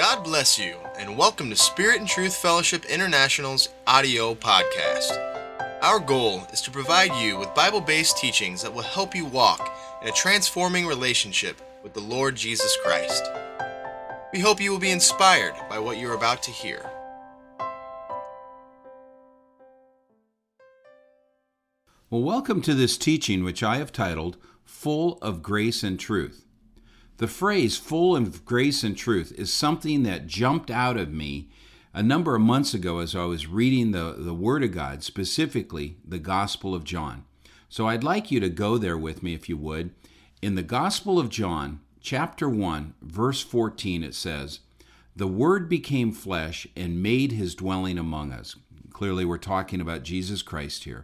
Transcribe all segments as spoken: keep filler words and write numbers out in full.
God bless you, and welcome to Spirit and Truth Fellowship International's audio podcast. Our goal is to provide you with Bible-based teachings that will help you walk in a transforming relationship with the Lord Jesus Christ. We hope you will be inspired by what you're about to hear. Well, welcome to this teaching, which I have titled, Full of Grace and Truth. The phrase full of grace and truth is something that jumped out of me a number of months ago as I was reading the, the Word of God, specifically the Gospel of John. So I'd like you to go there with me, if you would. In the Gospel of John, chapter one, verse fourteen, it says, "The Word became flesh and made his dwelling among us." Clearly, we're talking about Jesus Christ here.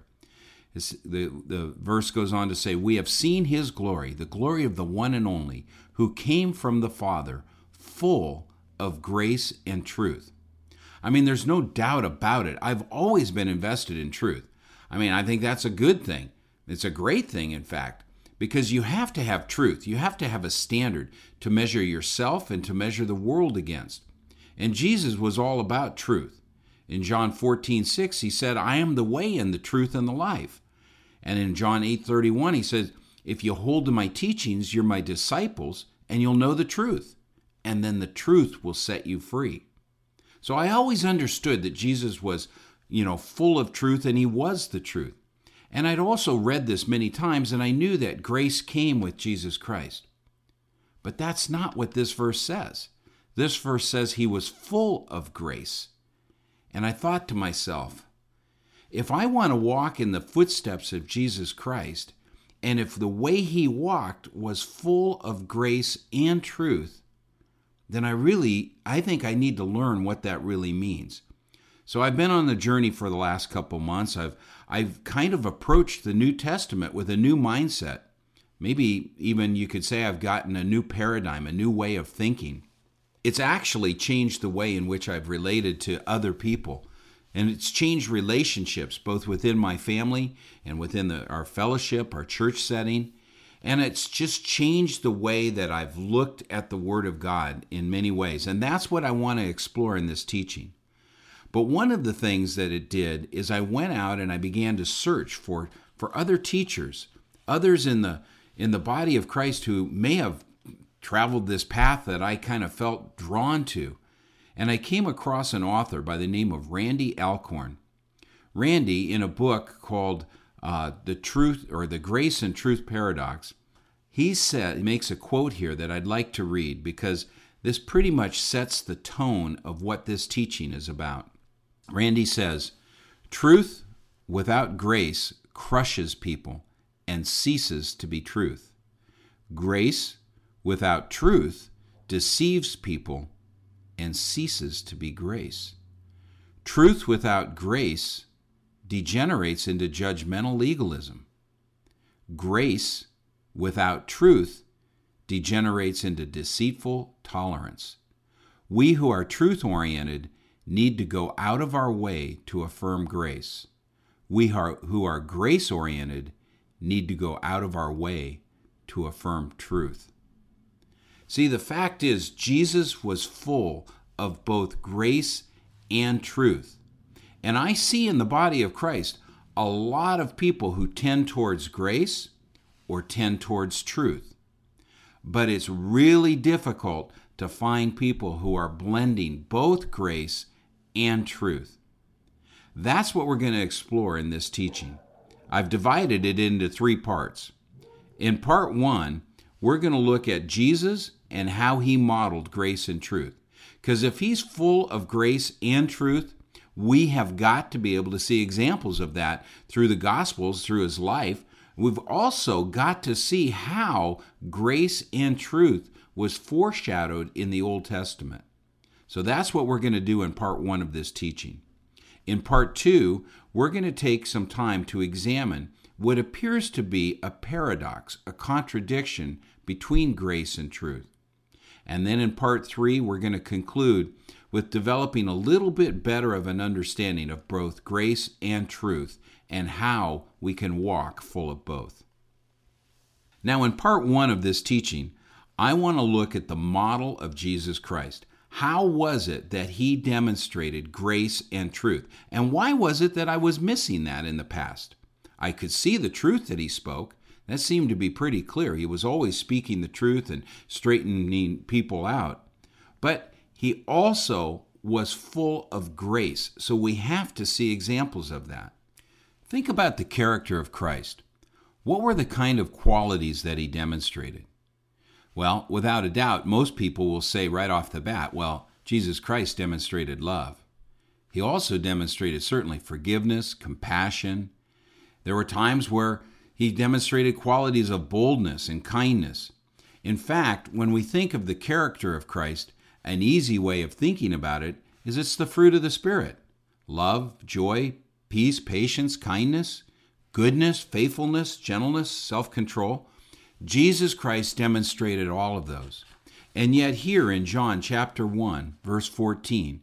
The, the verse goes on to say, "We have seen his glory, the glory of the one and only, who came from the Father, full of grace and truth." I mean, there's no doubt about it. I've always been invested in truth. I mean, I think that's a good thing. It's a great thing, in fact, because you have to have truth. You have to have a standard to measure yourself and to measure the world against. And Jesus was all about truth. In John fourteen six, he said, "I am the way and the truth and the life." And in John eight thirty-one, he says, "If you hold to my teachings, you're my disciples, and you'll know the truth. And then the truth will set you free." So I always understood that Jesus was, you know, full of truth, and he was the truth. And I'd also read this many times, and I knew that grace came with Jesus Christ. But that's not what this verse says. This verse says he was full of grace. And I thought to myself, if I want to walk in the footsteps of Jesus Christ, and if the way he walked was full of grace and truth, then I really, I think I need to learn what that really means. So I've been on the journey for the last couple months. I've, I've kind of approached the New Testament with a new mindset. Maybe even you could say I've gotten a new paradigm, a new way of thinking. It's actually changed the way in which I've related to other people. And it's changed relationships, both within my family and within the, our fellowship, our church setting. And it's just changed the way that I've looked at the Word of God in many ways. And that's what I want to explore in this teaching. But one of the things that it did is I went out and I began to search for, for other teachers, others in the in the body of Christ who may have traveled this path that I kind of felt drawn to. And I came across an author by the name of Randy Alcorn. Randy, in a book called uh, The Truth or The Grace and Truth Paradox, he said, he makes a quote here that I'd like to read because this pretty much sets the tone of what this teaching is about. Randy says, "Truth without grace crushes people and ceases to be truth. Grace without truth deceives people and ceases to be grace. Truth without grace degenerates into judgmental legalism. Grace without truth degenerates into deceitful tolerance. We who are truth-oriented need to go out of our way to affirm grace. We are, who are grace-oriented need to go out of our way to affirm truth." See, the fact is, Jesus was full of both grace and truth. And I see in the body of Christ a lot of people who tend towards grace or tend towards truth. But it's really difficult to find people who are blending both grace and truth. That's what we're going to explore in this teaching. I've divided it into three parts. In part one, we're going to look at Jesus and how he modeled grace and truth. Because if he's full of grace and truth, we have got to be able to see examples of that through the Gospels, through his life. We've also got to see how grace and truth was foreshadowed in the Old Testament. So that's what we're going to do in part one of this teaching. In part two, we're going to take some time to examine what appears to be a paradox, a contradiction between grace and truth. And then in part three, we're going to conclude with developing a little bit better of an understanding of both grace and truth and how we can walk full of both. Now, in part one of this teaching, I want to look at the model of Jesus Christ. How was it that he demonstrated grace and truth? And why was it that I was missing that in the past? I could see the truth that he spoke. That seemed to be pretty clear. He was always speaking the truth and straightening people out. But he also was full of grace. So we have to see examples of that. Think about the character of Christ. What were the kind of qualities that he demonstrated? Well, without a doubt, most people will say right off the bat, well, Jesus Christ demonstrated love. He also demonstrated certainly forgiveness, compassion. There were times where he demonstrated qualities of boldness and kindness. In fact, when we think of the character of Christ, an easy way of thinking about it is it's the fruit of the Spirit. Love, joy, peace, patience, kindness, goodness, faithfulness, gentleness, self-control. Jesus Christ demonstrated all of those. And yet here in John chapter one, verse fourteen,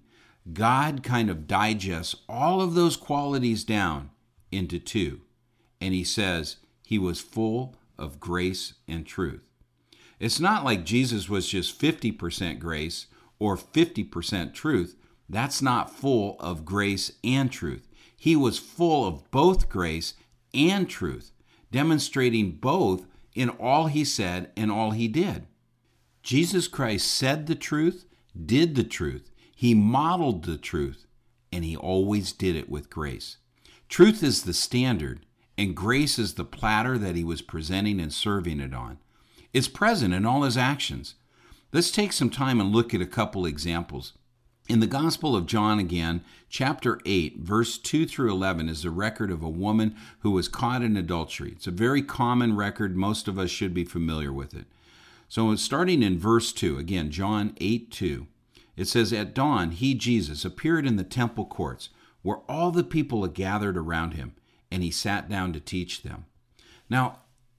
God kind of digests all of those qualities down into two. And he says he was full of grace and truth. It's not like Jesus was just fifty percent grace or fifty percent truth. That's not full of grace and truth. He was full of both grace and truth, demonstrating both in all he said and all he did. Jesus Christ said the truth, did the truth. He modeled the truth, and he always did it with grace. Truth is the standard, and grace is the platter that he was presenting and serving it on. It's present in all his actions. Let's take some time and look at a couple examples. In the Gospel of John again, chapter eight, verse two through eleven is the record of a woman who was caught in adultery. It's a very common record. Most of us should be familiar with it. So starting in verse two, again, John eight two, it says, "At dawn, he, Jesus, appeared in the temple courts, where all the people had gathered around him, and he sat down to teach them." Now,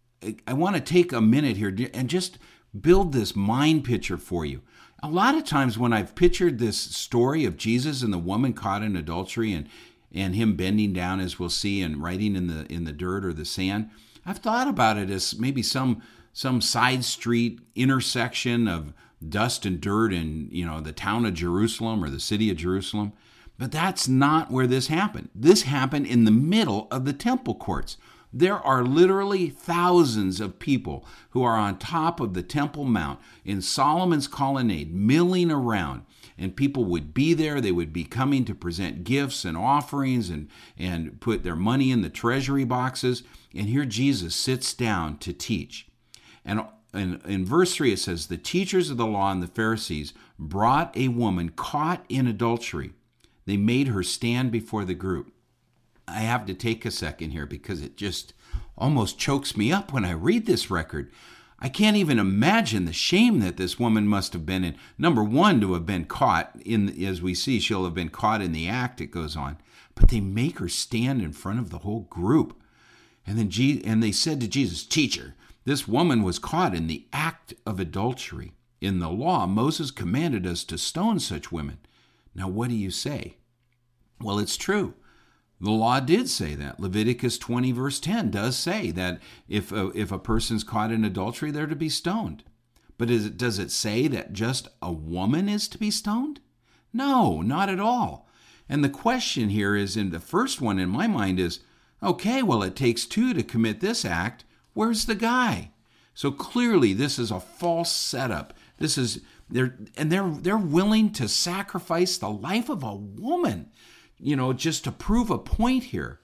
I want to take a minute here and just build this mind picture for you. A lot of times when I've pictured this story of Jesus and the woman caught in adultery and, and him bending down, as we'll see, and writing in the in the dirt or the sand, I've thought about it as maybe some some side street intersection of dust and dirt in, you know, the town of Jerusalem or the city of Jerusalem. But that's not where this happened. This happened in the middle of the temple courts. There are literally thousands of people who are on top of the Temple Mount in Solomon's colonnade, milling around. And people would be there. They would be coming to present gifts and offerings and, and put their money in the treasury boxes. And here Jesus sits down to teach. And in, in verse three, it says, "The teachers of the law and the Pharisees brought a woman caught in adultery. They made her stand before the group." I have to take a second here because it just almost chokes me up when I read this record. I can't even imagine the shame that this woman must have been in. Number one, to have been caught in, as we see, she'll have been caught in the act, it goes on. But they make her stand in front of the whole group. And then Je- and they said to Jesus, "Teacher, this woman was caught in the act of adultery. In the law, Moses commanded us to stone such women. Now what do you say?" Well, it's true. The law did say that. Leviticus twenty verse ten does say that if a, if a person's caught in adultery, they're to be stoned. But is it, does it say that just a woman is to be stoned? No, not at all. And the question here is, in the first one in my mind is, okay, well, it takes two to commit this act. Where's the guy? So clearly this is a false setup. This is they're and they're they're willing to sacrifice the life of a woman, you know, just to prove a point here.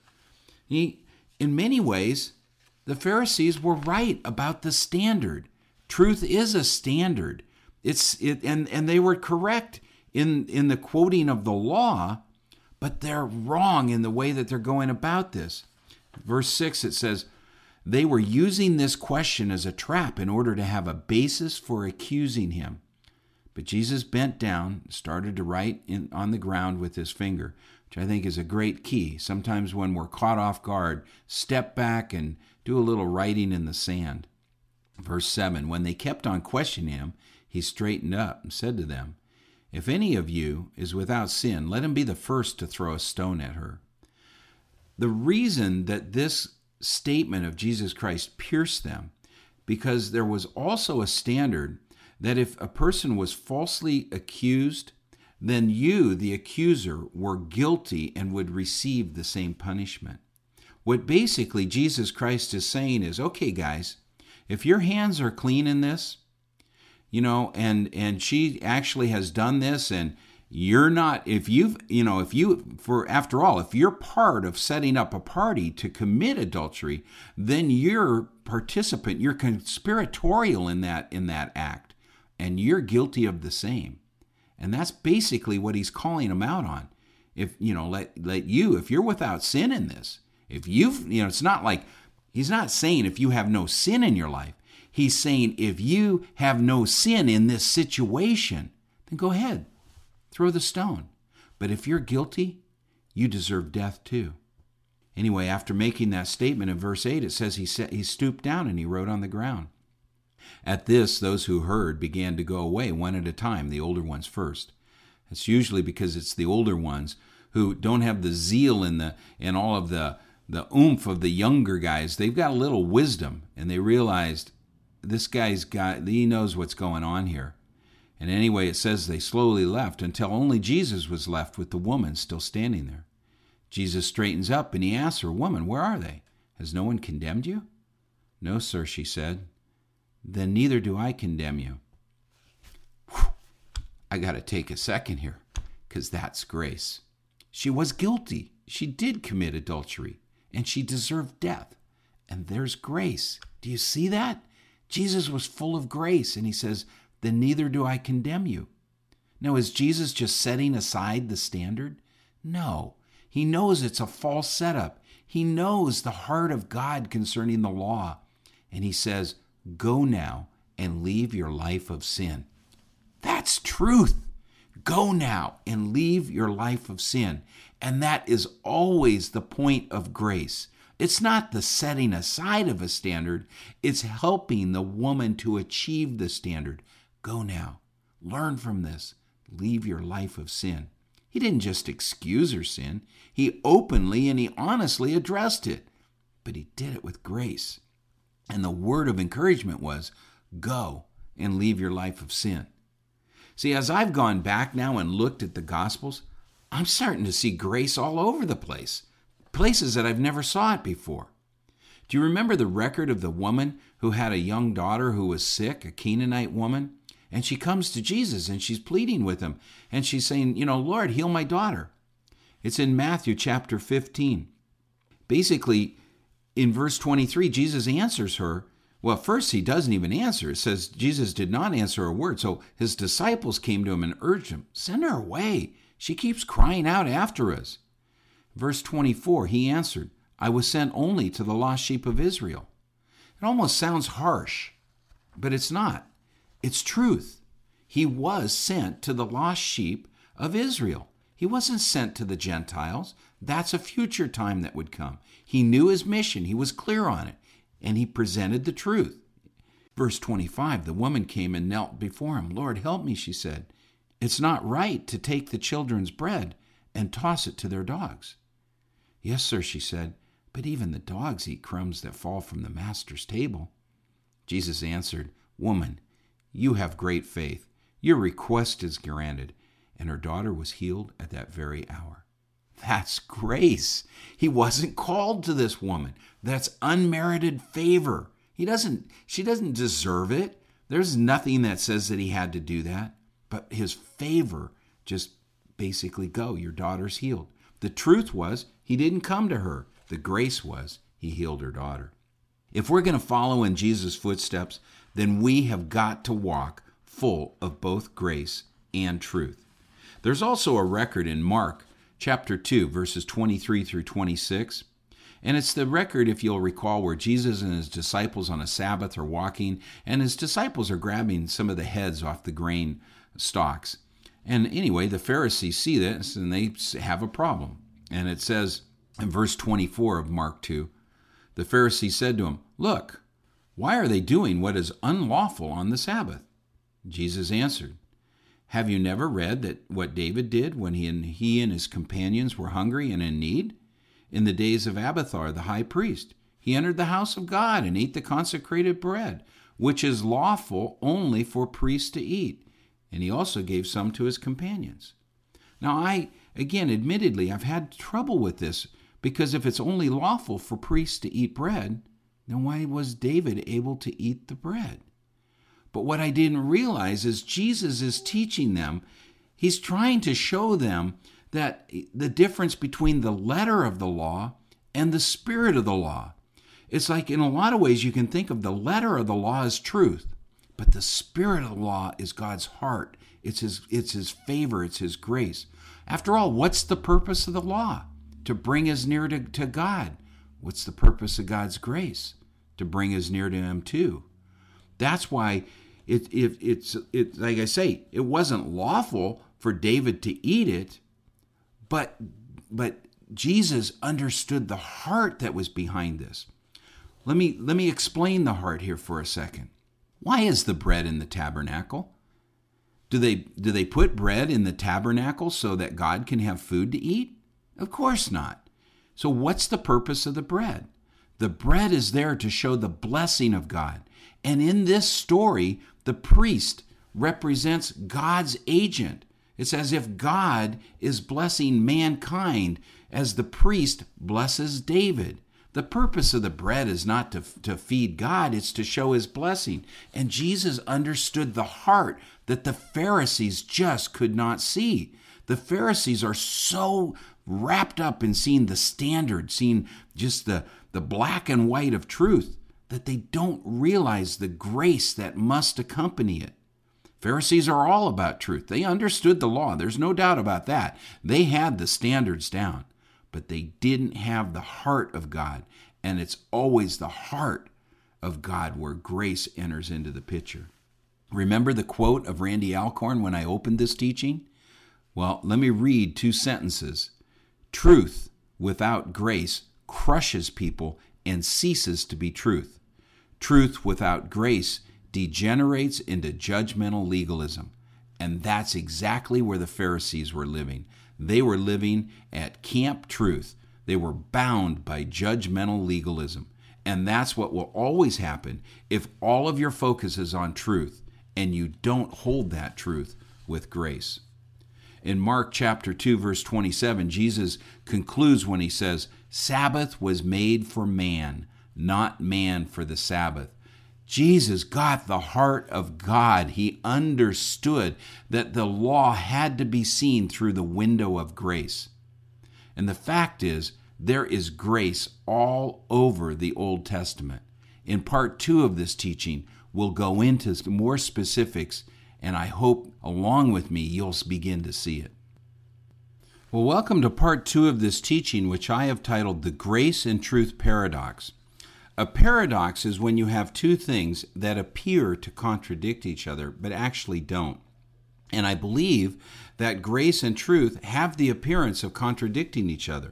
He, in many ways, the Pharisees were right about the standard. Truth is a standard. It's it, and and they were correct in in the quoting of the law, but they're wrong in the way that they're going about this. Verse six, it says, "They were using this question as a trap in order to have a basis for accusing him." But Jesus bent down and started to write in, on the ground with his finger, which I think is a great key. Sometimes when we're caught off guard, step back and do a little writing in the sand. Verse seven, "When they kept on questioning him, he straightened up and said to them, 'If any of you is without sin, let him be the first to throw a stone at her.'" The reason that this statement of Jesus Christ pierced them, because there was also a standard that if a person was falsely accused, then you, the accuser, were guilty and would receive the same punishment. What basically Jesus Christ is saying is, okay, guys, if your hands are clean in this, you know, and and she actually has done this, and you're not, if you've, you know, if you, for after all, if you're part of setting up a party to commit adultery, then you're participant, you're conspiratorial in that, in that act, and you're guilty of the same. And that's basically what he's calling them out on. If, you know, let, let you, if you're without sin in this, if you've, you know, it's not like, he's not saying if you have no sin in your life. He's saying if you have no sin in this situation, then go ahead. Throw the stone. But if you're guilty, you deserve death too. Anyway, after making that statement in verse eight, it says he, set, he stooped down and he wrote on the ground. At this, those who heard began to go away one at a time, the older ones first. It's usually because it's the older ones who don't have the zeal and the and all of the, the oomph of the younger guys. They've got a little wisdom, and they realized this guy's got, he knows what's going on here. And anyway, it says they slowly left until only Jesus was left with the woman still standing there. Jesus straightens up and he asks her, "Woman, where are they? Has no one condemned you?" "No, sir," she said. "Then neither do I condemn you." Whew. I got to take a second here, because that's grace. She was guilty. She did commit adultery, and she deserved death. And there's grace. Do you see that? Jesus was full of grace, and he says, "Then neither do I condemn you." Now, is Jesus just setting aside the standard? No. He knows it's a false setup. He knows the heart of God concerning the law. And he says, "Go now and leave your life of sin." That's truth. Go now and leave your life of sin. And that is always the point of grace. It's not the setting aside of a standard. It's helping the woman to achieve the standard. Go now. Learn from this. Leave your life of sin. He didn't just excuse her sin. He openly and he honestly addressed it. But he did it with grace. And the word of encouragement was, go and leave your life of sin. See, as I've gone back now and looked at the Gospels, I'm starting to see grace all over the place. Places that I've never saw it before. Do you remember the record of the woman who had a young daughter who was sick, a Canaanite woman? And she comes to Jesus and she's pleading with him. And she's saying, you know, "Lord, heal my daughter." It's in Matthew chapter fifteen. Basically, in verse twenty-three, Jesus answers her. Well, first he doesn't even answer. It says Jesus did not answer a word. So his disciples came to him and urged him, "Send her away. She keeps crying out after us." Verse twenty-four, he answered, "I was sent only to the lost sheep of Israel." It almost sounds harsh, but it's not. It's truth. He was sent to the lost sheep of Israel. He wasn't sent to the Gentiles. That's a future time that would come. He knew his mission. He was clear on it, and he presented the truth. Verse twenty-five, the woman came and knelt before him. "Lord, help me," she said. "It's not right to take the children's bread and toss it to their dogs." "Yes, sir," she said, "but even the dogs eat crumbs that fall from the master's table." Jesus answered, "Woman, you have great faith. Your request is granted." And her daughter was healed at that very hour. That's grace. He wasn't called to this woman. That's unmerited favor. He doesn't, she doesn't deserve it. There's nothing that says that he had to do that. But his favor just basically, go, your daughter's healed. The truth was, he didn't come to her. The grace was, he healed her daughter. If we're going to follow in Jesus' footsteps, then we have got to walk full of both grace and truth. There's also a record in Mark chapter two, verses twenty-three through twenty-six. And it's the record, if you'll recall, where Jesus and his disciples on a Sabbath are walking, and his disciples are grabbing some of the heads off the grain stalks. And anyway, the Pharisees see this, and they have a problem. And it says in verse twenty-four of Mark two, the Pharisees said to him, "Look, why are they doing what is unlawful on the Sabbath?" Jesus answered, "Have you never read that what David did when he and, he and his companions were hungry and in need? In the days of Abiathar the high priest, he entered the house of God and ate the consecrated bread, which is lawful only for priests to eat. And he also gave some to his companions. Now, I, again, admittedly, I've had trouble with this, because if it's only lawful for priests to eat bread, then why was David able to eat the bread? But what I didn't realize is Jesus is teaching them. He's trying to show them that the difference between the letter of the law and the spirit of the law. It's like, in a lot of ways, you can think of the letter of the law as truth, but the spirit of the law is God's heart. It's his, it's his favor. It's his grace. After all, what's the purpose of the law? To bring us near to, to God. What's the purpose of God's grace? To bring us near to him too. That's why it, it, it's, it, like I say, it wasn't lawful for David to eat it, but, but Jesus understood the heart that was behind this. Let me, let me explain the heart here for a second. Why is the bread in the tabernacle? Do they, do they put bread in the tabernacle so that God can have food to eat? Of course not. So what's the purpose of the bread? The bread is there to show the blessing of God. And in this story, the priest represents God's agent. It's as if God is blessing mankind as the priest blesses David. The purpose of the bread is not to, to feed God, it's to show his blessing. And Jesus understood the heart that the Pharisees just could not see. The Pharisees are so wrapped up in seeing the standard, seeing just the, the black and white of truth, that they don't realize the grace that must accompany it. Pharisees are all about truth. They understood the law. There's no doubt about that. They had the standards down, but they didn't have the heart of God. And it's always the heart of God where grace enters into the picture. Remember the quote of Randy Alcorn when I opened this teaching? Well, let me read two sentences. Truth without grace crushes people and ceases to be truth. Truth without grace degenerates into judgmental legalism. And that's exactly where the Pharisees were living. They were living at Camp Truth. They were bound by judgmental legalism. And that's what will always happen if all of your focus is on truth and you don't hold that truth with grace. In Mark chapter two, verse twenty-seven, Jesus concludes when he says, Sabbath was made for man, not man for the Sabbath. Jesus got the heart of God. He understood that the law had to be seen through the window of grace. And the fact is, there is grace all over the Old Testament. In part two of this teaching, we'll go into more specifics, and I hope along with me you'll begin to see it. Well, welcome to part two of this teaching, which I have titled The Grace and Truth Paradox. A paradox is when you have two things that appear to contradict each other, but actually don't. And I believe that grace and truth have the appearance of contradicting each other.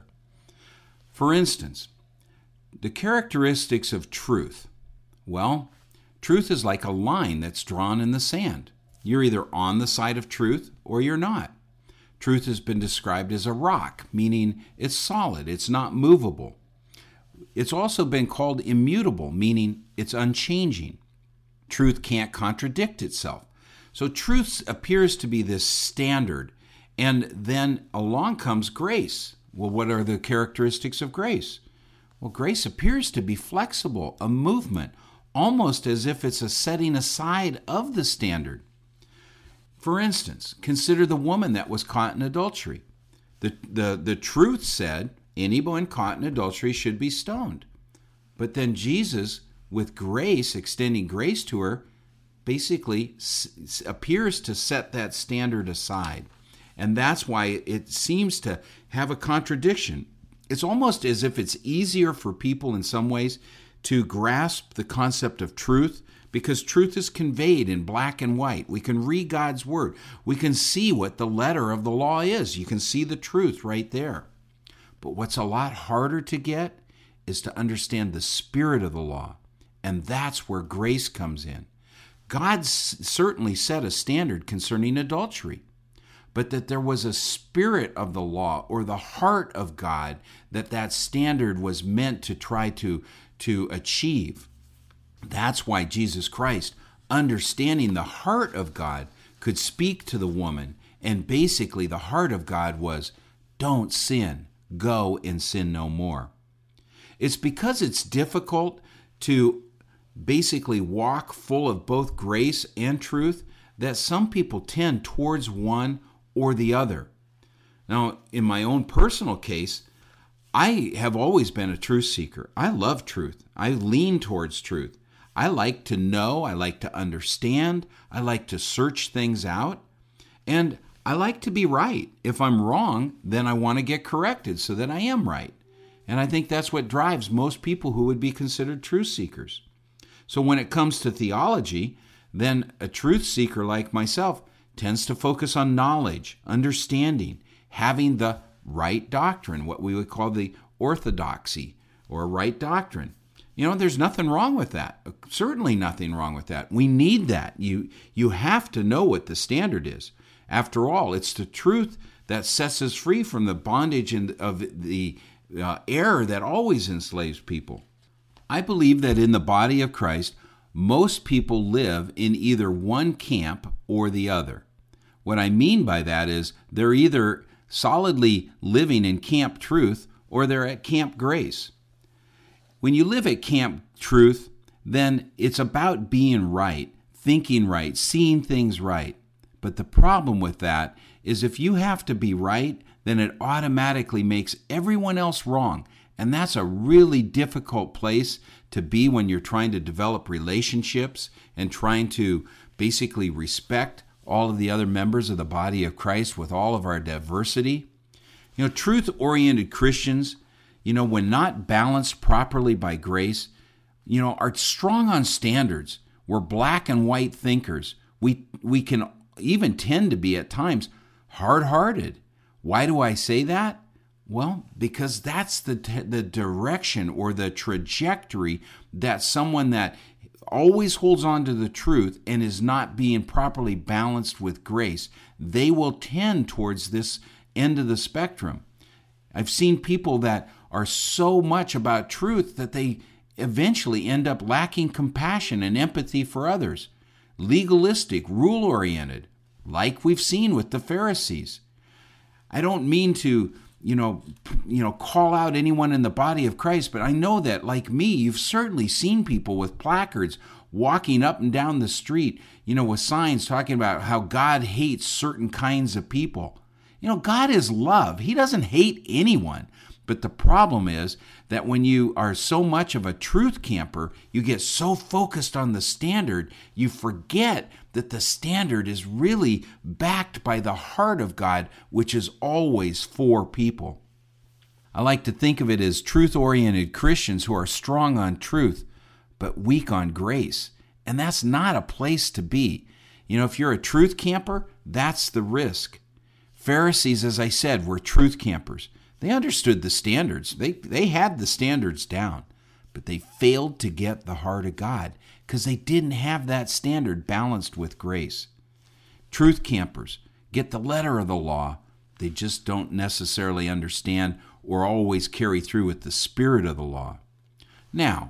For instance, the characteristics of truth. Well, truth is like a line that's drawn in the sand. You're either on the side of truth or you're not. Truth has been described as a rock, meaning it's solid, it's not movable. It's also been called immutable, meaning it's unchanging. Truth can't contradict itself. So truth appears to be this standard, and then along comes grace. Well, what are the characteristics of grace? Well, grace appears to be flexible, a movement, almost as if it's a setting aside of the standard. For instance, consider the woman that was caught in adultery. The, the, the truth said anyone caught in adultery should be stoned. But then Jesus, with grace, extending grace to her, basically s- appears to set that standard aside. And that's why it seems to have a contradiction. It's almost as if it's easier for people in some ways to grasp the concept of truth because truth is conveyed in black and white. We can read God's word. We can see what the letter of the law is. You can see the truth right there. But what's a lot harder to get is to understand the spirit of the law. And that's where grace comes in. God certainly set a standard concerning adultery, but that there was a spirit of the law or the heart of God that that standard was meant to try to, to achieve. That's why Jesus Christ, understanding the heart of God, could speak to the woman. And basically the heart of God was, don't sin, go and sin no more. It's because it's difficult to basically walk full of both grace and truth that some people tend towards one or the other. Now, in my own personal case, I have always been a truth seeker. I love truth. I lean towards truth. I like to know. I like to understand. I like to search things out. And I like to be right. If I'm wrong, then I want to get corrected so that I am right. And I think that's what drives most people who would be considered truth seekers. So when it comes to theology, then a truth seeker like myself tends to focus on knowledge, understanding, having the right doctrine, what we would call the orthodoxy or right doctrine. You know, there's nothing wrong with that. Certainly nothing wrong with that. We need that. You, you have to know what the standard is. After all, it's the truth that sets us free from the bondage and of the uh, error that always enslaves people. I believe that in the body of Christ, most people live in either one camp or the other. What I mean by that is they're either solidly living in camp truth or they're at camp grace. When you live at camp truth, then it's about being right, thinking right, seeing things right. But the problem with that is if you have to be right, then it automatically makes everyone else wrong. And that's a really difficult place to be when you're trying to develop relationships and trying to basically respect all of the other members of the body of Christ with all of our diversity. You know, truth-oriented Christians, you know, when not balanced properly by grace, you know, are strong on standards. We're black and white thinkers. We we can even tend to be at times hard-hearted. Why do I say that? Well, because that's the the direction or the trajectory that someone that always holds on to the truth and is not being properly balanced with grace, they will tend towards this end of the spectrum. I've seen people that are so much about truth that they eventually end up lacking compassion and empathy for others, legalistic, rule-oriented, like we've seen with the Pharisees. I don't mean to you know, you know, call out anyone in the body of Christ, but I know that, like me, you've certainly seen people with placards walking up and down the street, you know, with signs talking about how God hates certain kinds of people. You know, God is love. He doesn't hate anyone. But the problem is that when you are so much of a truth camper, you get so focused on the standard, you forget that the standard is really backed by the heart of God, which is always for people. I like to think of it as truth-oriented Christians who are strong on truth, but weak on grace. And that's not a place to be. You know, if you're a truth camper, that's the risk. Pharisees, as I said, were truth campers. They understood the standards. They they had the standards down, but they failed to get the heart of God because they didn't have that standard balanced with grace. Truth campers get the letter of the law. They just don't necessarily understand or always carry through with the spirit of the law. Now,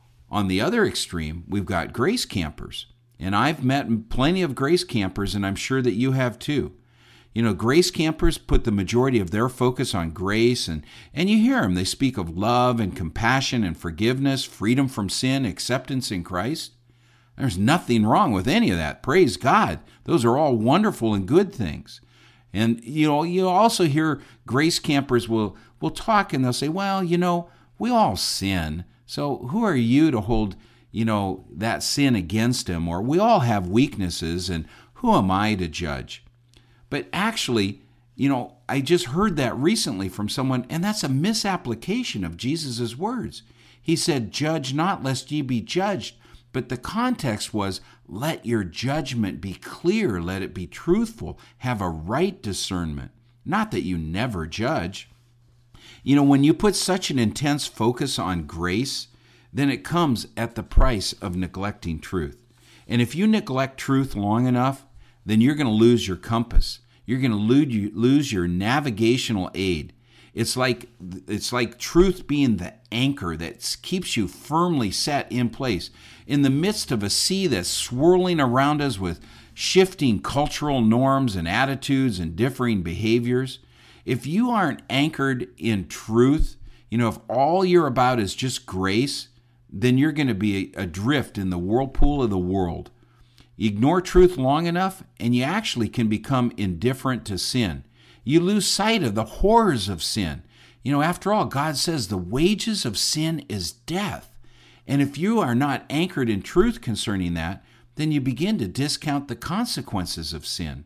on the other extreme, we've got grace campers. And I've met plenty of grace campers, and I'm sure that you have too. You know, grace campers put the majority of their focus on grace, and, and you hear them. They speak of love and compassion and forgiveness, freedom from sin, acceptance in Christ. There's nothing wrong with any of that. Praise God. Those are all wonderful and good things. And, you know, you also hear grace campers will, will talk and they'll say, well, you know, we all sin. So who are you to hold, you know, that sin against him? Or we all have weaknesses, and who am I to judge? But actually, you know, I just heard that recently from someone, and that's a misapplication of Jesus' words. He said, judge not, lest ye be judged. But the context was, let your judgment be clear, let it be truthful, have a right discernment, not that you never judge. You know, when you put such an intense focus on grace, then it comes at the price of neglecting truth. And if you neglect truth long enough, then you're going to lose your compass. You're going to lose your navigational aid. It's like it's like truth being the anchor that keeps you firmly set in place in the midst of a sea that's swirling around us with shifting cultural norms and attitudes and differing behaviors. If you aren't anchored in truth, you know, if all you're about is just grace, then you're going to be adrift in the whirlpool of the world. You ignore truth long enough, and you actually can become indifferent to sin. You lose sight of the horrors of sin. You know, after all, God says the wages of sin is death. And if you are not anchored in truth concerning that, then you begin to discount the consequences of sin.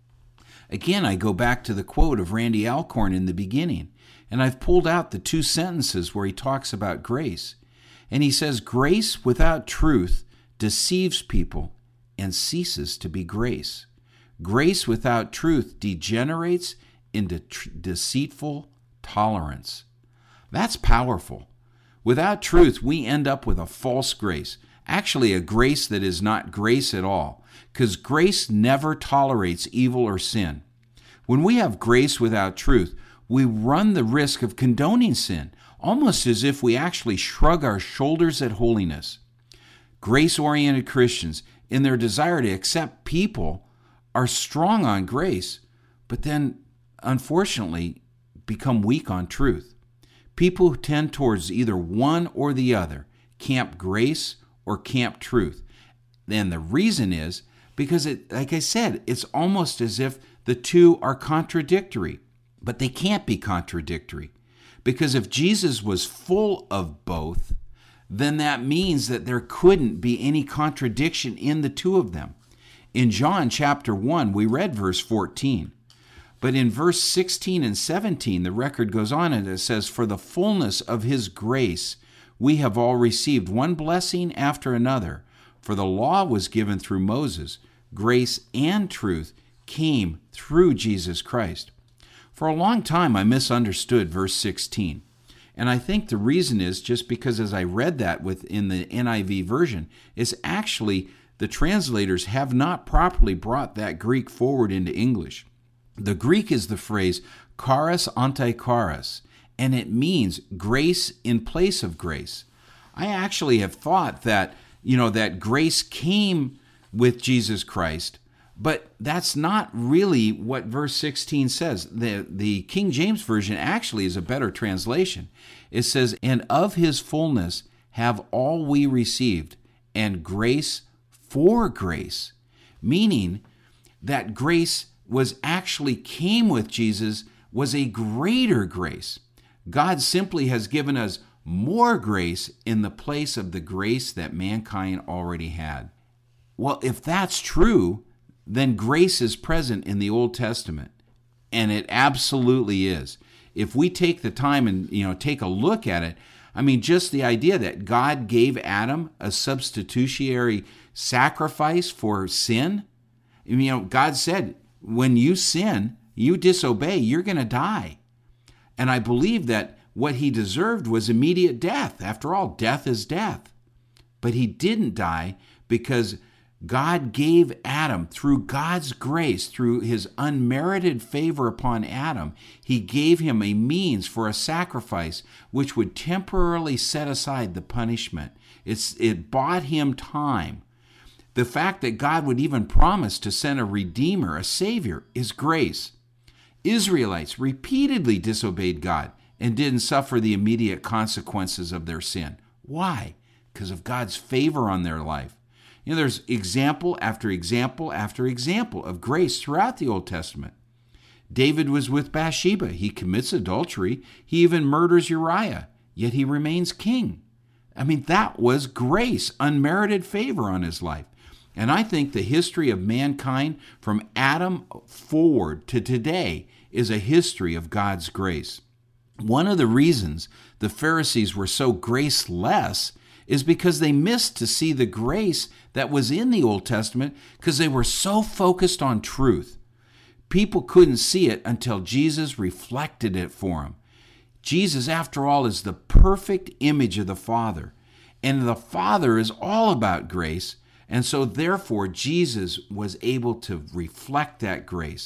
Again, I go back to the quote of Randy Alcorn in the beginning, and I've pulled out the two sentences where he talks about grace. And he says, grace without truth deceives people and ceases to be grace. Grace without truth degenerates into tr- deceitful tolerance. That's powerful. Without truth, we end up with a false grace, actually a grace that is not grace at all, because grace never tolerates evil or sin. When we have grace without truth, we run the risk of condoning sin, almost as if we actually shrug our shoulders at holiness. Grace-oriented Christians, in their desire to accept people, are strong on grace, but then, unfortunately, become weak on truth. People who tend towards either one or the other, camp grace or camp truth. And the reason is because, it, like I said, it's almost as if the two are contradictory, but they can't be contradictory. Because if Jesus was full of both, then that means that there couldn't be any contradiction in the two of them. In John chapter one, we read verse fourteen. But in verse sixteen and seventeen, the record goes on and it says, for the fullness of his grace, we have all received one blessing after another. For the law was given through Moses. Grace and truth came through Jesus Christ. For a long time, I misunderstood verse sixteen. And I think the reason is just because as I read that within the N I V version, is actually the translators have not properly brought that Greek forward into English. The Greek is the phrase charis ante charis, and it means grace in place of grace. I actually have thought that, you know, that grace came with Jesus Christ, but that's not really what verse sixteen says. The, the King James Version actually is a better translation. It says, and of his fullness have all we received, and grace for grace, meaning that grace was actually came with Jesus was a greater grace. God simply has given us more grace in the place of the grace that mankind already had. Well, if that's true, then grace is present in the Old Testament, and it absolutely is. If we take the time and, you know, take a look at it, I mean, just the idea that God gave Adam a substitutionary sacrifice for sin. You know, God said, when you sin, you disobey, you're going to die. And I believe that what he deserved was immediate death. After all, death is death. But he didn't die because God gave Adam, through God's grace, through his unmerited favor upon Adam, he gave him a means for a sacrifice which would temporarily set aside the punishment. It's, it bought him time. The fact that God would even promise to send a Redeemer, a Savior, is grace. Israelites repeatedly disobeyed God and didn't suffer the immediate consequences of their sin. Why? Because of God's favor on their life. You know, there's example after example after example of grace throughout the Old Testament. David was with Bathsheba. He commits adultery. He even murders Uriah, yet he remains king. I mean, that was grace, unmerited favor on his life. And I think the history of mankind from Adam forward to today is a history of God's grace. One of the reasons the Pharisees were so graceless is because they missed to see the grace that was in the Old Testament because they were so focused on truth. People couldn't see it until Jesus reflected it for them. Jesus, after all, is the perfect image of the Father. And the Father is all about grace. And so, therefore, Jesus was able to reflect that grace.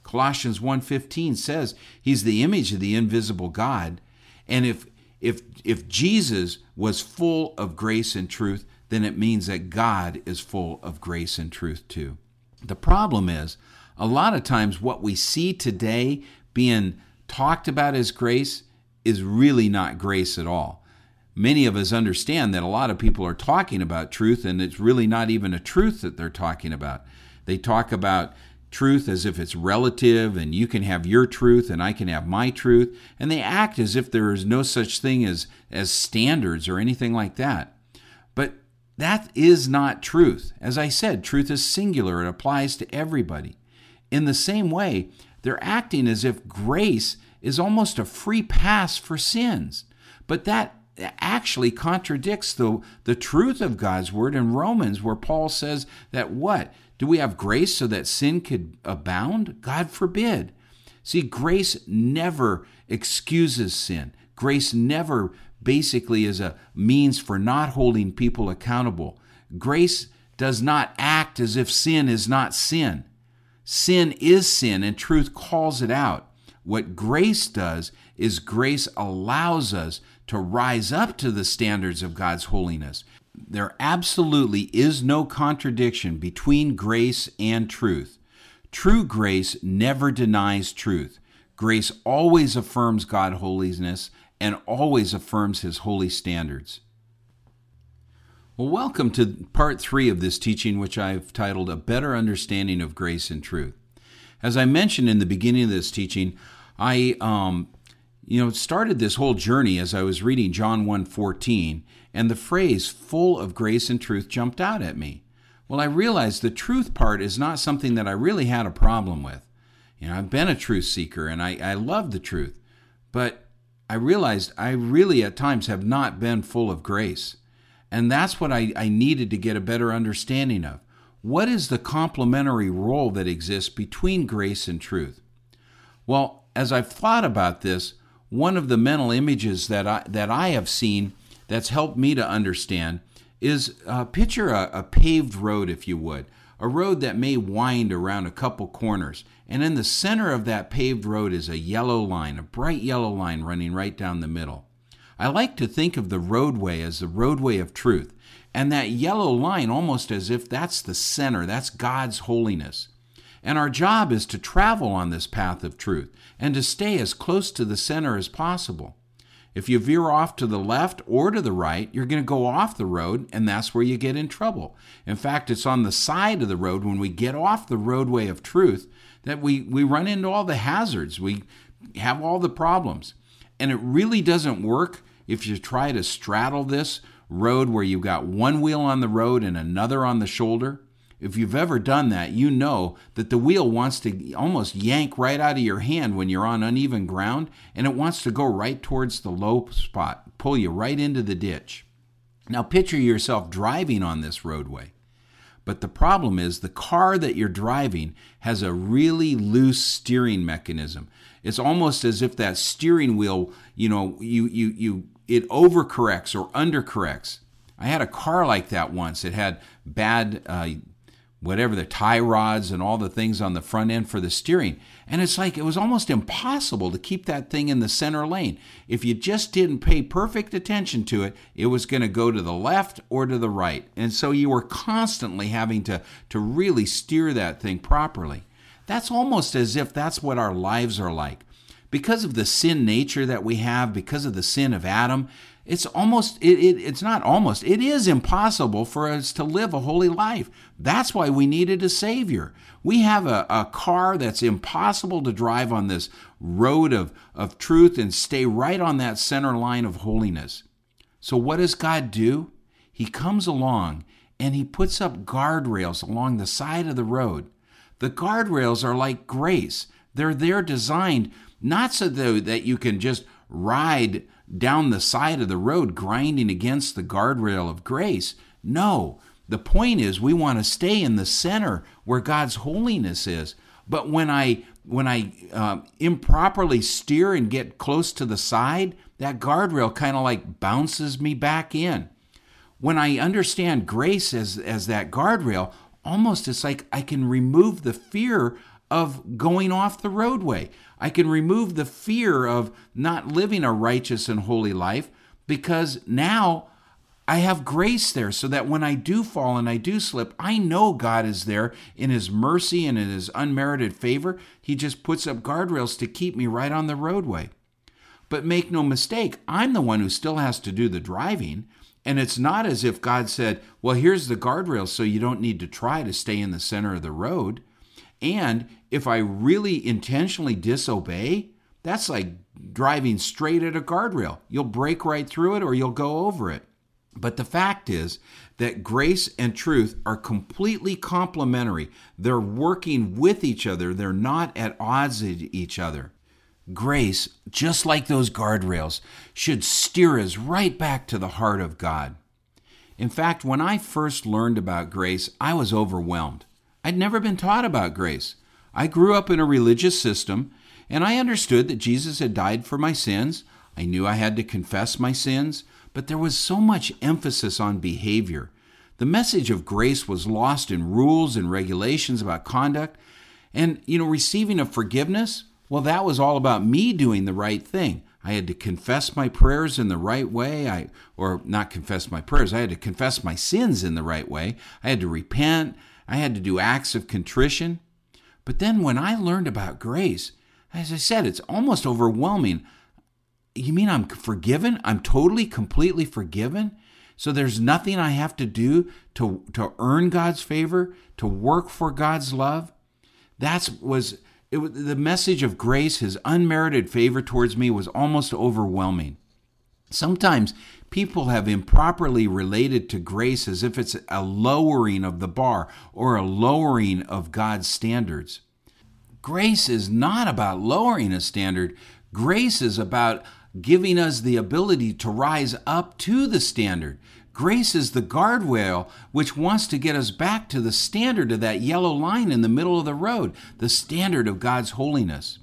Colossians one fifteen says he's the image of the invisible God. And if if if Jesus was full of grace and truth, then it means that God is full of grace and truth too. The problem is, a lot of times what we see today being talked about as grace is really not grace at all. Many of us understand that a lot of people are talking about truth, and it's really not even a truth that they're talking about. They talk about truth as if it's relative, and you can have your truth and I can have my truth, and they act as if there is no such thing as, as standards or anything like that. But that is not truth. As I said, truth is singular. It applies to everybody. In the same way, they're acting as if grace is almost a free pass for sins. But that actually contradicts the, the truth of God's word in Romans, where Paul says that what? Do we have grace so that sin could abound? God forbid. See, grace never excuses sin. Grace never basically is a means for not holding people accountable. Grace does not act as if sin is not sin. Sin is sin, and truth calls it out. What grace does is grace allows us to rise up to the standards of God's holiness. There absolutely is no contradiction between grace and truth. True grace never denies truth. Grace always affirms God's holiness and always affirms His holy standards. Well, welcome to part three of this teaching, which I've titled A Better Understanding of Grace and Truth. As I mentioned in the beginning of this teaching, I um, you know, started this whole journey as I was reading John one fourteen, and the phrase full of grace and truth jumped out at me. Well, I realized the truth part is not something that I really had a problem with. You know, I've been a truth seeker, and I, I love the truth. But I realized I really at times have not been full of grace. And that's what I, I needed to get a better understanding of. What is the complementary role that exists between grace and truth? Well, as I've thought about this, one of the mental images that I that I have seen that's helped me to understand is uh, picture a, a paved road, if you would, a road that may wind around a couple corners. And in the center of that paved road is a yellow line, a bright yellow line running right down the middle. I like to think of the roadway as the roadway of truth, and that yellow line almost as if that's the center, that's God's holiness. And our job is to travel on this path of truth and to stay as close to the center as possible. If you veer off to the left or to the right, you're going to go off the road, and that's where you get in trouble. In fact, it's on the side of the road when we get off the roadway of truth that we, we run into all the hazards. We have all the problems. And it really doesn't work if you try to straddle this road where you've got one wheel on the road and another on the shoulder. If you've ever done that, you know that the wheel wants to almost yank right out of your hand when you're on uneven ground, and it wants to go right towards the low spot, pull you right into the ditch. Now picture yourself driving on this roadway. But the problem is the car that you're driving has a really loose steering mechanism. It's almost as if that steering wheel, you know, you you you it overcorrects or undercorrects. I had a car like that once. It had bad uh, whatever, the tie rods and all the things on the front end for the steering. And it's like it was almost impossible to keep that thing in the center lane. If you just didn't pay perfect attention to it, it was going to go to the left or to the right. And so you were constantly having to, to really steer that thing properly. That's almost as if that's what our lives are like. Because of the sin nature that we have, because of the sin of Adam, it's almost, it, it, it's not almost, it is impossible for us to live a holy life. That's why we needed a Savior. We have a, a car that's impossible to drive on this road of, of truth and stay right on that center line of holiness. So what does God do? He comes along and He puts up guardrails along the side of the road. The guardrails are like grace. They're there designed not so that you can just ride down the side of the road grinding against the guardrail of grace. No, the point is we want to stay in the center where God's holiness is. But when I when I uh, improperly steer and get close to the side, that guardrail kind of like bounces me back in. When I understand grace as, as that guardrail, almost it's like I can remove the fear of going off the roadway. I can remove the fear of not living a righteous and holy life because now I have grace there so that when I do fall and I do slip, I know God is there in His mercy and in His unmerited favor. He just puts up guardrails to keep me right on the roadway. But make no mistake, I'm the one who still has to do the driving. And it's not as if God said, well, here's the guardrails so you don't need to try to stay in the center of the road. And if I really intentionally disobey, that's like driving straight at a guardrail. You'll break right through it or you'll go over it. But the fact is that grace and truth are completely complementary. They're working with each other. They're not at odds with each other. Grace, just like those guardrails, should steer us right back to the heart of God. In fact, when I first learned about grace, I was overwhelmed. I'd never been taught about grace. I grew up in a religious system, and I understood that Jesus had died for my sins. I knew I had to confess my sins, but there was so much emphasis on behavior. The message of grace was lost in rules and regulations about conduct. And, you know, receiving of forgiveness, well, that was all about me doing the right thing. I had to confess my prayers in the right way, I or not confess my prayers. I had to confess my sins in the right way. I had to repent. I had to do acts of contrition. But then when I learned about grace, as I said, it's almost overwhelming. You mean I'm forgiven? I'm totally, completely forgiven? So there's nothing I have to do to, to earn God's favor, to work for God's love? That was, it was the message of grace, His unmerited favor towards me was almost overwhelming. Sometimes people have improperly related to grace as if it's a lowering of the bar or a lowering of God's standards. Grace is not about lowering a standard. Grace is about giving us the ability to rise up to the standard. Grace is the guardrail which wants to get us back to the standard of that yellow line in the middle of the road, the standard of God's holiness.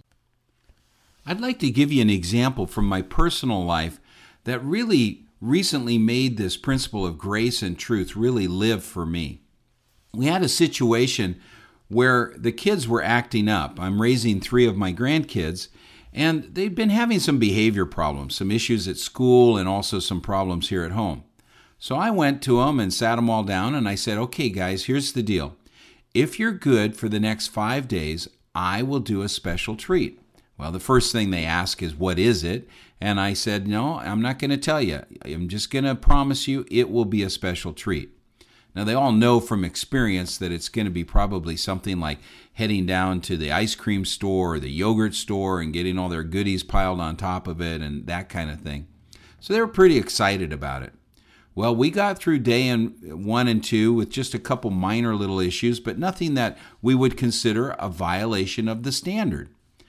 I'd like to give you an example from my personal life that really recently made this principle of grace and truth really live for me. We had a situation where the kids were acting up. I'm raising three of my grandkids, and they'd been having some behavior problems, some issues at school, and also some problems here at home. So I went to them and sat them all down, and I said, okay, guys, here's the deal. If you're good for the next five days, I will do a special treat. Well, the first thing they ask is, what is it? And I said, no, I'm not going to tell you. I'm just going to promise you it will be a special treat. Now, they all know from experience that it's going to be probably something like heading down to the ice cream store or the yogurt store and getting all their goodies piled on top of it and that kind of thing. So they were pretty excited about it. Well, we got through day one and two with just a couple minor little issues, but nothing that we would consider a violation of the standard.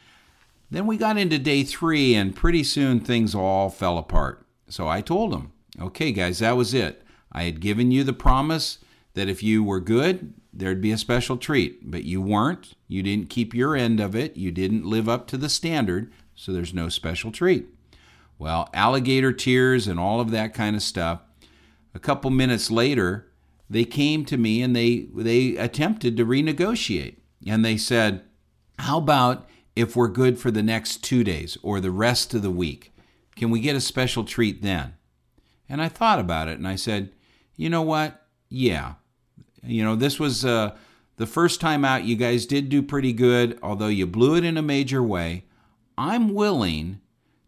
Then we got into day three, and pretty soon things all fell apart. So I told them, okay, guys, that was it. I had given you the promise that if you were good, there'd be a special treat, but you weren't. You didn't keep your end of it. You didn't live up to the standard, so there's no special treat. Well, alligator tears and all of that kind of stuff. A couple minutes later, they came to me and they, they attempted to renegotiate. And they said, how about if we're good for the next two days or the rest of the week? Can we get a special treat then? And I thought about it and I said, you know what? Yeah. You know, this was uh, the first time out. You guys did do pretty good, although you blew it in a major way. I'm willing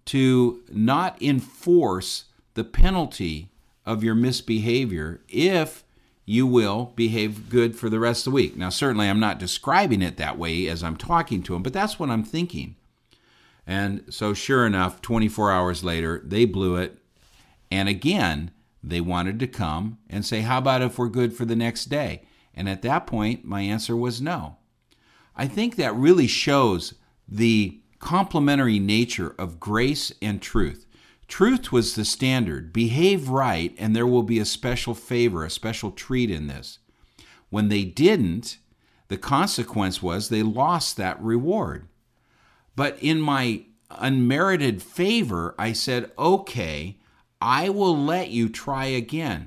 to not enforce the penalty of your misbehavior if you will behave good for the rest of the week. Now, certainly I'm not describing it that way as I'm talking to them, but that's what I'm thinking. And so sure enough, twenty-four hours later, they blew it. And again, they wanted to come and say, how about if we're good for the next day? And at that point, my answer was no. I think that really shows the complementary nature of grace and truth. Truth was the standard. Behave right, and there will be a special favor, a special treat in this. When they didn't, the consequence was they lost that reward. But in my unmerited favor, I said, okay, I will let you try again.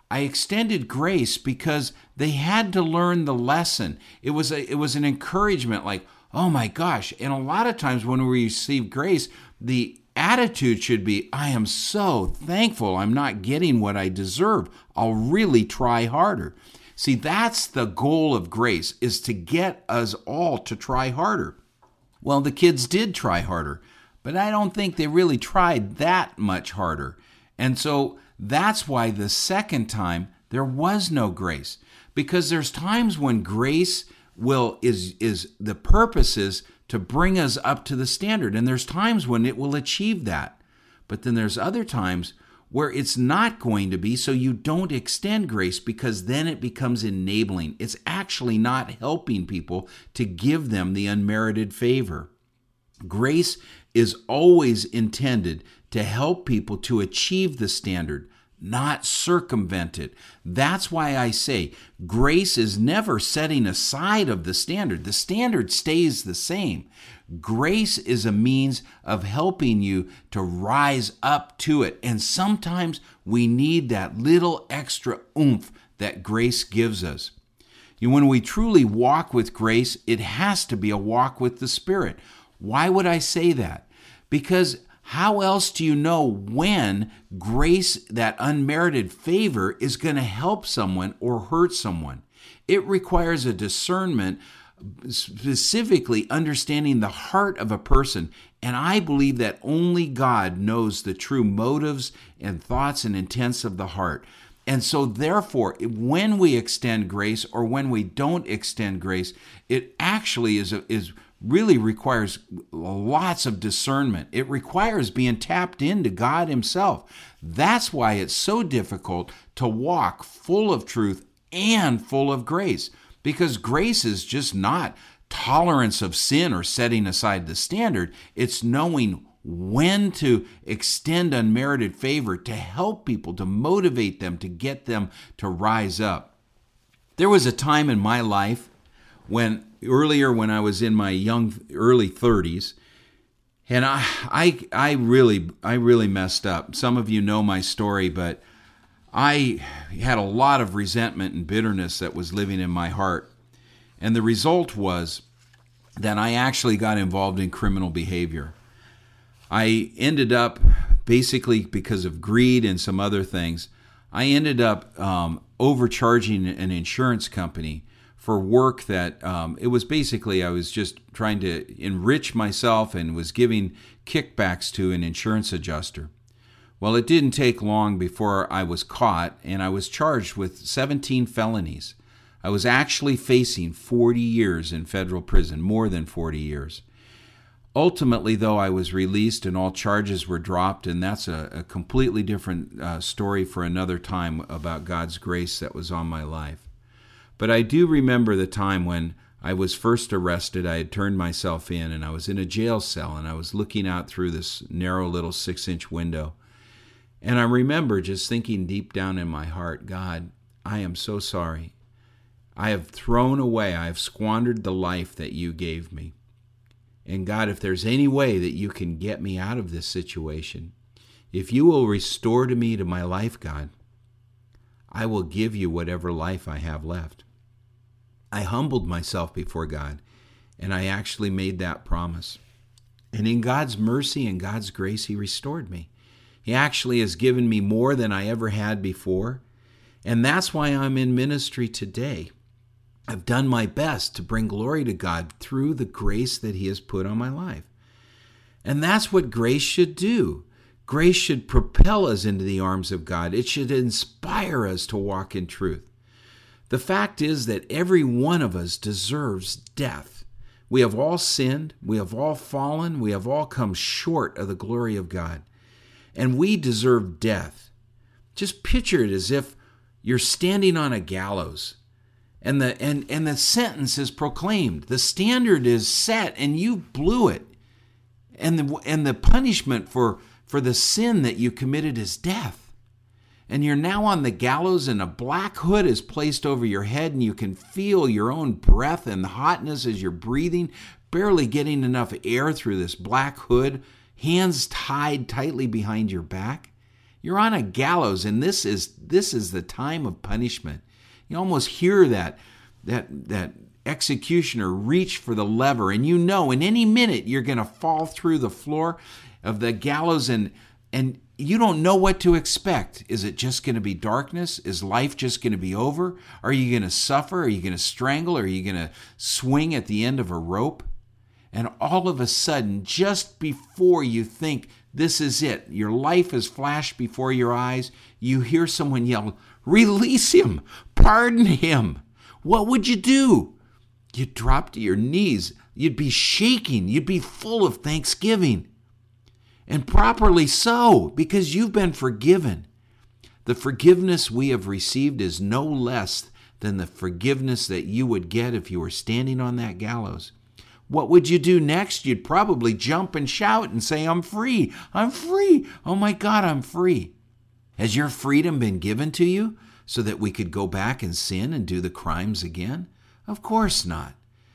I extended grace because they had to learn the lesson. It was a, it was an encouragement, like, oh my gosh. And a lot of times when we receive grace, the attitude should be, I am so thankful I'm not getting what I deserve. I'll really try harder. See, that's the goal of grace, is to get us all to try harder. Well, the kids did try harder, but I don't think they really tried that much harder. And so that's why the second time there was no grace, because there's times when grace will is is the purpose is to bring us up to the standard, and there's times when it will achieve that. But then there's other times where it's not going to be, so you don't extend grace, because then it becomes enabling. It's actually not helping people to give them the unmerited favor. Grace is always intended to help people to achieve the standard, not circumvent it. That's why I say grace is never setting aside of the standard. The standard stays the same. Grace is a means of helping you to rise up to it. And sometimes we need that little extra oomph that grace gives us. You know, when we truly walk with grace, it has to be a walk with the Spirit. Why would I say that? Because how else do you know when grace, that unmerited favor, is going to help someone or hurt someone? It requires a discernment, specifically understanding the heart of a person. And I believe that only God knows the true motives and thoughts and intents of the heart. And so therefore, when we extend grace or when we don't extend grace, it actually is, is really requires lots of discernment. It requires being tapped into God Himself. That's why it's so difficult to walk full of truth and full of grace, because grace is just not tolerance of sin or setting aside the standard. It's knowing when to extend unmerited favor to help people, to motivate them, to get them to rise up. There was a time in my life when earlier when I was in my young early thirties, and I I I really I really messed up. Some of you know my story, but I had a lot of resentment and bitterness that was living in my heart. And the result was that I actually got involved in criminal behavior. I ended up, basically because of greed and some other things, I ended up um, overcharging an insurance company for work that um, it was basically I was just trying to enrich myself and was giving kickbacks to an insurance adjuster. Well, it didn't take long before I was caught, and I was charged with seventeen felonies. I was actually facing forty years in federal prison, more than forty years. Ultimately, though, I was released and all charges were dropped, and that's a, a completely different uh, story for another time about God's grace that was on my life. But I do remember the time when I was first arrested. I had turned myself in, and I was in a jail cell, and I was looking out through this narrow little six-inch window. And I remember just thinking deep down in my heart, God, I am so sorry. I have thrown away, I have squandered the life that you gave me. And God, if there's any way that you can get me out of this situation, if you will restore to me to my life, God, I will give you whatever life I have left. I humbled myself before God, and I actually made that promise. And in God's mercy and God's grace, He restored me. He actually has given me more than I ever had before, and that's why I'm in ministry today. I've done my best to bring glory to God through the grace that He has put on my life. And that's what grace should do. Grace should propel us into the arms of God. It should inspire us to walk in truth. The fact is that every one of us deserves death. We have all sinned. We have all fallen. We have all come short of the glory of God. And we deserve death. Just picture it as if you're standing on a gallows. And the and, and the sentence is proclaimed. The standard is set, and you blew it. And the and the punishment for, for the sin that you committed is death. And you're now on the gallows, and a black hood is placed over your head, and you can feel your own breath and the hotness as you're breathing, barely getting enough air through this black hood, hands tied tightly behind your back. You're on a gallows, and this is this is the time of punishment. You almost hear that that that executioner reach for the lever, and you know in any minute you're going to fall through the floor of the gallows, and and you don't know what to expect. Is it just going to be darkness? Is life just going to be over? Are you going to suffer? Are you going to strangle? Are you going to swing at the end of a rope? And all of a sudden, just before you think this is it, your life has flashed before your eyes, you hear someone yell, "Release him! Pardon him!" What would you do? You'd drop to your knees. You'd be shaking. You'd be full of thanksgiving. And properly so, because you've been forgiven. The forgiveness we have received is no less than the forgiveness that you would get if you were standing on that gallows. What would you do next? You'd probably jump and shout and say, "I'm free, I'm free. Oh my God, I'm free." Has your freedom been given to you so that we could go back and sin and do the crimes again? Of course not.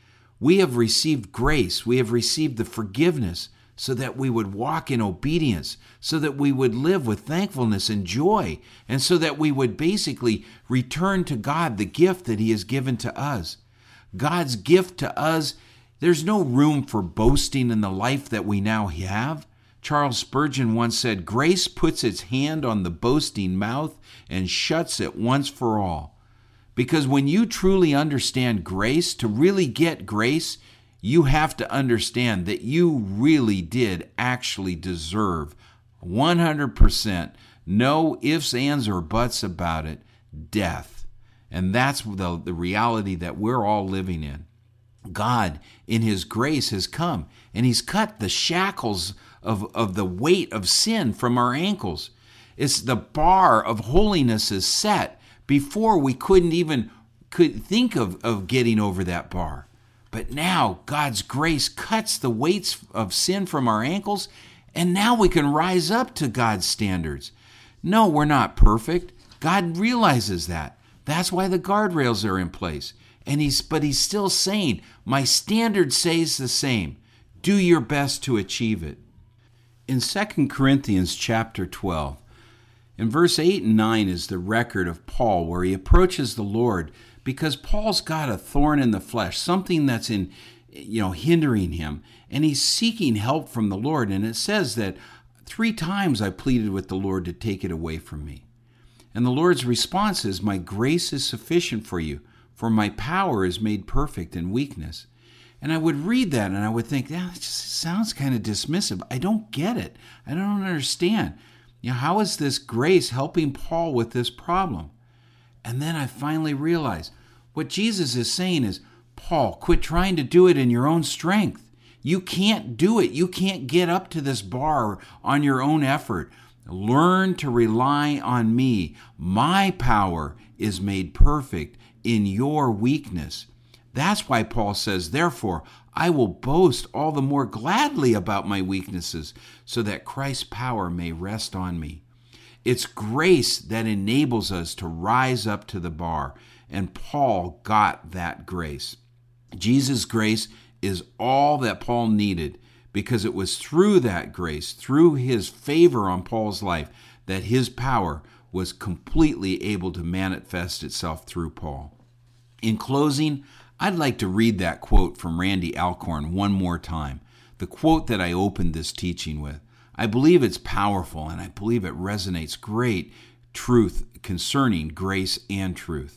We have received grace. We have received the forgiveness so that we would walk in obedience, so that we would live with thankfulness and joy, and so that we would basically return to God the gift that He has given to us. God's gift to us, there's no room for boasting in the life that we now have. Charles Spurgeon once said, "Grace puts its hand on the boasting mouth and shuts it once for all." Because when you truly understand grace, to really get grace, you have to understand that you really did actually deserve one hundred percent, no ifs, ands, or buts about it, death. And that's the, the reality that we're all living in. God, in His grace, has come, and He's cut the shackles of, of the weight of sin from our ankles. It's the bar of holiness is set before we couldn't even could think of, of getting over that bar. But now God's grace cuts the weights of sin from our ankles, and now we can rise up to God's standards. No, we're not perfect. God realizes that. That's why the guardrails are in place. And he's, but he's still saying, my standard stays the same. Do your best to achieve it. In Second Corinthians chapter twelve, in verse eight and nine is the record of Paul where he approaches the Lord because Paul's got a thorn in the flesh, something that's in, you know, hindering him, and he's seeking help from the Lord. And it says that three times I pleaded with the Lord to take it away from me. And the Lord's response is, my grace is sufficient for you, for my power is made perfect in weakness. And I would read that and I would think, yeah, that just sounds kind of dismissive. I don't get it. I don't understand. You know, how is this grace helping Paul with this problem? And then I finally realized what Jesus is saying is, Paul, quit trying to do it in your own strength. You can't do it. You can't get up to this bar on your own effort. Learn to rely on me. My power is made perfect in your weakness. That's why Paul says, therefore, I will boast all the more gladly about my weaknesses, so that Christ's power may rest on me. It's grace that enables us to rise up to the bar, and Paul got that grace. Jesus' grace is all that Paul needed, because it was through that grace, through his favor on Paul's life, that his power was completely able to manifest itself through Paul. In closing, I'd like to read that quote from Randy Alcorn one more time, the quote that I opened this teaching with. I believe it's powerful, and I believe it resonates great truth concerning grace and truth.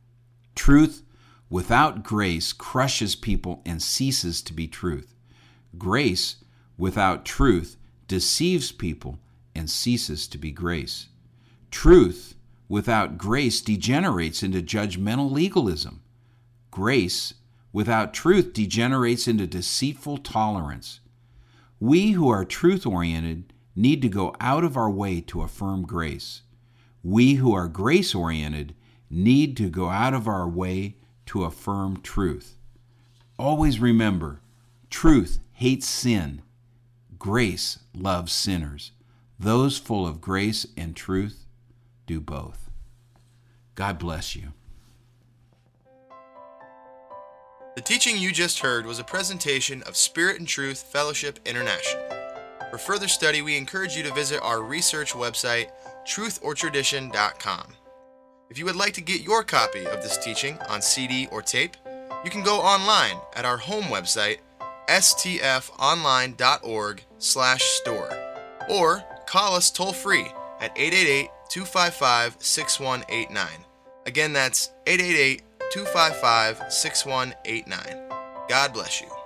Truth without grace crushes people and ceases to be truth. Grace without truth deceives people and ceases to be grace. Truth without grace degenerates into judgmental legalism. Grace without truth degenerates into deceitful tolerance. We who are truth-oriented need to go out of our way to affirm grace. We who are grace-oriented need to go out of our way to affirm truth. Always remember, truth hates sin. Grace loves sinners. Those full of grace and truth do both. God bless you. The teaching you just heard was a presentation of Spirit and Truth Fellowship International. For further study, we encourage you to visit our research website, truth or tradition dot com. If you would like to get your copy of this teaching on C D or tape, you can go online at our home website, s t f online dot org slash store, or call us toll-free at eight eight eight, two five five, six one eight nine. Again, that's eight eight eight, two five five, six one eight nine. God bless you.